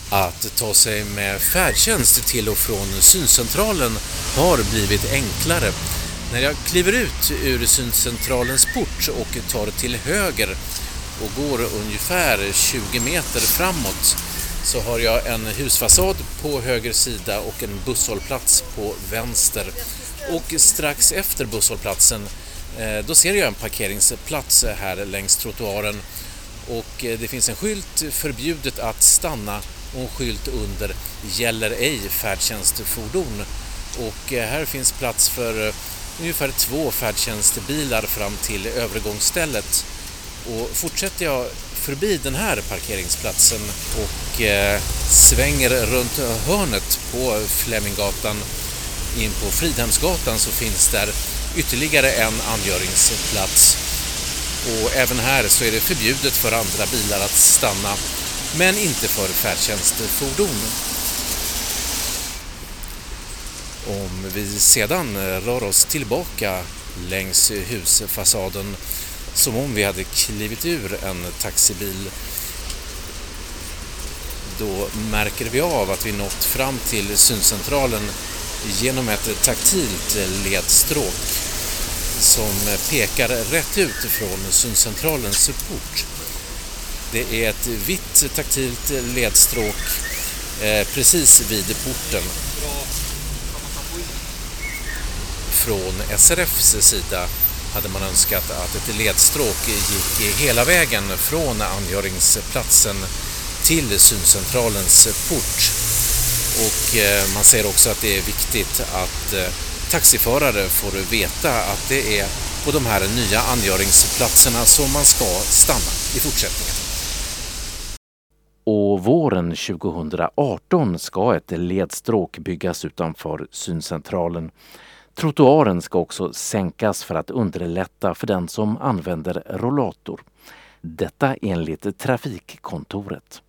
Att ta sig med färdtjänst till och från syncentralen har blivit enklare. När jag kliver ut ur syncentralens port och tar till höger och går ungefär 20 meter framåt så har jag en husfasad på höger sida och en busshållplats på vänster. Och strax efter busshållplatsen då ser jag en parkeringsplats här längs trottoaren. Och det finns en skylt förbjudet att stanna och en skylt under gäller ej färdtjänstfordon. Och här finns plats för ungefär 2 färdtjänstbilar fram till övergångsstället. Och fortsätter jag förbi den här parkeringsplatsen och svänger runt hörnet på Fleminggatan in på Fridhemsgatan så finns där ytterligare en angöringsplats. Och även här så är det förbjudet för andra bilar att stanna, men inte för färdtjänstfordon. Om vi sedan rör oss tillbaka längs husfasaden som om vi hade klivit ur en taxibil, då märker vi av att vi nått fram till syncentralen genom ett taktilt ledstråk som pekar rätt ut från syncentralens port. Det är ett vitt taktilt ledstråk precis vid porten. Från SRFs sida hade man önskat att ett ledstråk gick hela vägen från angöringsplatsen till syncentralens port. Och man säger också att det är viktigt att taxiförare får veta att det är på de här nya angöringsplatserna som man ska stanna i fortsättningen. Och våren 2018 ska ett ledstråk byggas utanför syncentralen. Trottoaren ska också sänkas för att underlätta för den som använder rollator. Detta enligt trafikkontoret.